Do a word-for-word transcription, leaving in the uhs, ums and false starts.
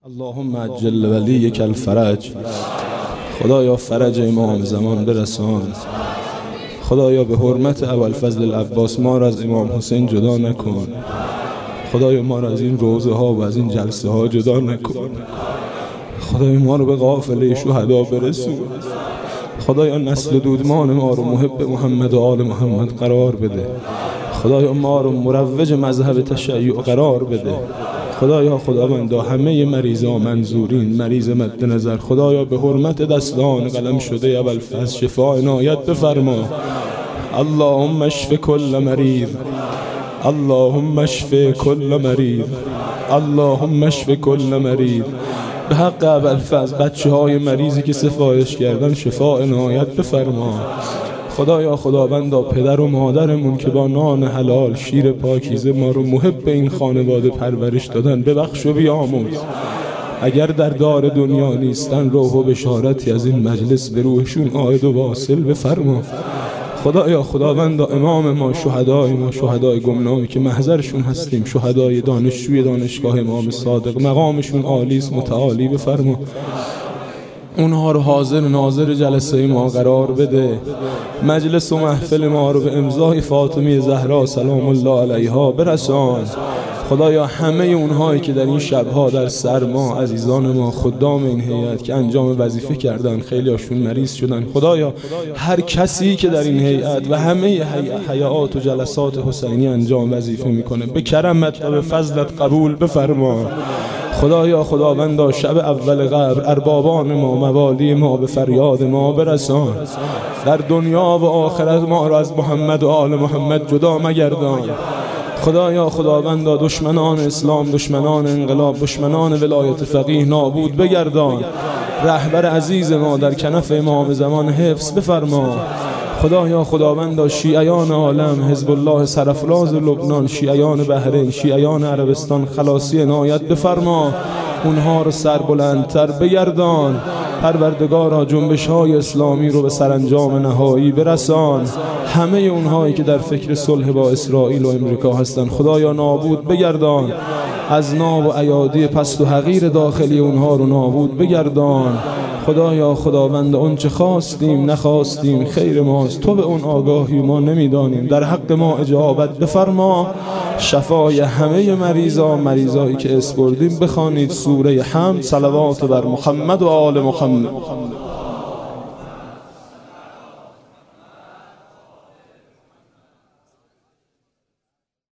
اللهم عجل ولیک الفرج. خدایا فرج امام زمان برسان. خدایا به حرمت ابوالفضل العباس ما را از امام حسین جدا نکن. خدایا ما را از این روضه ها و از این جلسه ها جدا نکن. خدایا ما رو به قافله شهدا برسون. خدایا نسل دودمان ما رو محب محمد و آل محمد قرار بده. خدایا ما رو مروج مذهب تشیع قرار بده. خدایا خداوندا همه مریضا منظورین، مریض مد نظر، خدایا به حرمت دستان قلم شده ابوالفضل شفا عنایت بفرما. اللهم اشف کل مریض، اللهم اشف کل مریض، اللهم اشف کل مریض. به حق ابوالفضل بچه های مریضی که سفارش کردن شفا عنایت بفرما. خدایا خداوندا پدر و مادرمون که با نان حلال شیر پاکیزه ما رو محب این خانواده پرورش دادن ببخش و بیامرز. اگر در دار دنیا نیستن روح و بشارتی از این مجلس به روحشون عائد و واصل بفرما. خدایا خداوندا امام ما، شهدای ما، شهدای گمنامی که محضرشون هستیم، شهدای دانشجوی دانشگاه امام صادق، مقامشون عالی است، متعالی بفرما. اونها رو حاضر ناظر جلسه ما قرار بده. مجلس و محفل ما رو به امضای فاطمه زهرا سلام الله علیها برسان. خدایا همه اونهایی که در این شبها در سرما، عزیزان ما، خدام این هیئت که انجام وظیفه کردن، خیلی هاشون مریض شدن، خدایا هر کسی که در این هیئت و همه هیئات و جلسات حسینی انجام وظیفه میکنه به کرمت و به فضلت قبول بفرما. خدایا خداوندا شب اول قبر اربابان ما، موالی ما به فریاد ما برسان. در دنیا و آخرت ما را از محمد و آل محمد جدا مگردان. خدایا خداوندا دشمنان اسلام، دشمنان انقلاب، دشمنان ولایت فقیه نابود بگردان. رهبر عزیز ما در کنف امام زمان حفظ بفرما. خدایا خداوندا شیعیان عالم، حزب الله سرفراز لبنان، شیعیان بحرین، شیعیان عربستان خلاصی عنایت بفرما. اونها رو سربلندتر بگردان. پروردگارا جنبش های اسلامی رو به سرانجام نهایی برسان. همه اونهایی که در فکر صلح با اسرائیل و امریکا هستن خدایا نابود بگردان. از ناب و ایادی پست و حقیر داخلی اونها رو نابود بگردان. خدایا خداوند اون چه خواستیم نخواستیم خیر ماست، تو به اون آگاهی ما نمیدانیم، در حق ما اجابت بفرما. شفای همه مریضا، مریضایی که اسپردیم بخوانید سوره حمد، صلوات بر محمد و آل محمد.